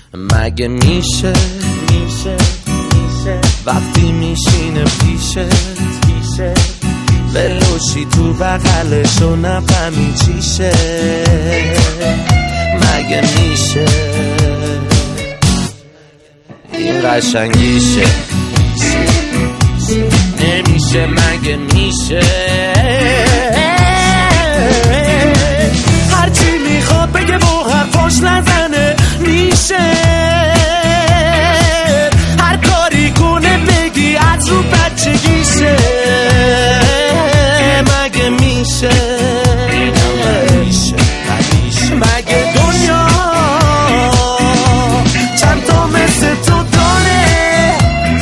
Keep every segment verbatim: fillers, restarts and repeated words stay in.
مگه میشه میشه میشه وقتی میشینه پیشه پیشه ولوشی تو بغلشو نفهمی چیشه مگه میشه این قشنگیشه نمیشه مگه میشه هرچی میخواد بگه و حرفاش نزنه میشه هر کاری کنه بگی از رو بچگیشه مگه میشه مگه دنیا چند تا مثل تو داره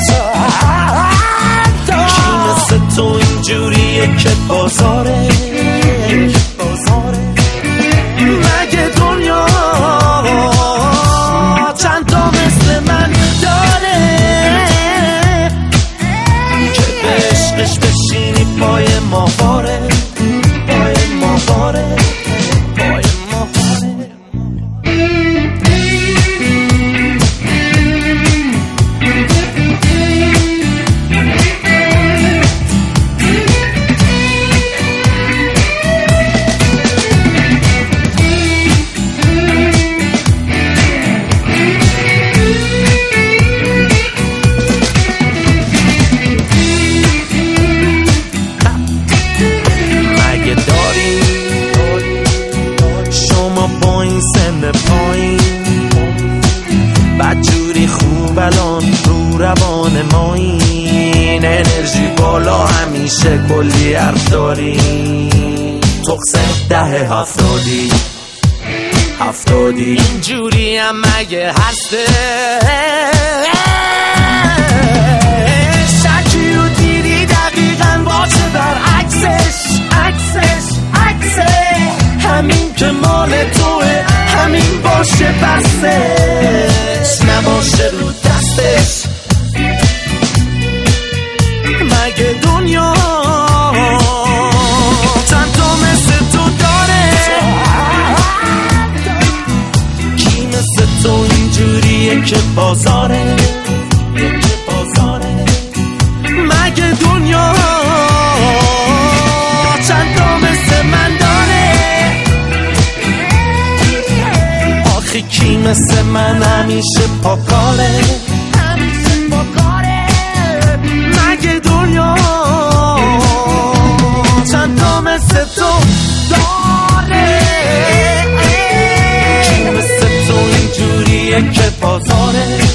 کی مثل تو اینجوریه که بازاره مگه دنیا چند تا مثل من داره که به عشقش بشینی پای ماهواره پای ماهواره پای ماهواره بدجوری خوب الان رو روان ما این انرژی بالا همیشه کلی حرف داری تقصه ده هفتادی هفتادی اینجوری هم مگه هسته شکی رو دیدی دقیقا باشه برعکسش عکسش عکسه همین که مال توه همین باشه بستش نباشه رو دستش مگه دنیا چند تا مثل تو داره کی مثل تو اینجوریه که بازاره که بازاره مگه دنیا چند تا مثل من داره آخی کی مثل من همیشه پاکاره همیشه پاکاره مگه دنیا چند تا مثل تو داره کی مثل تو اینجوریه که بازاره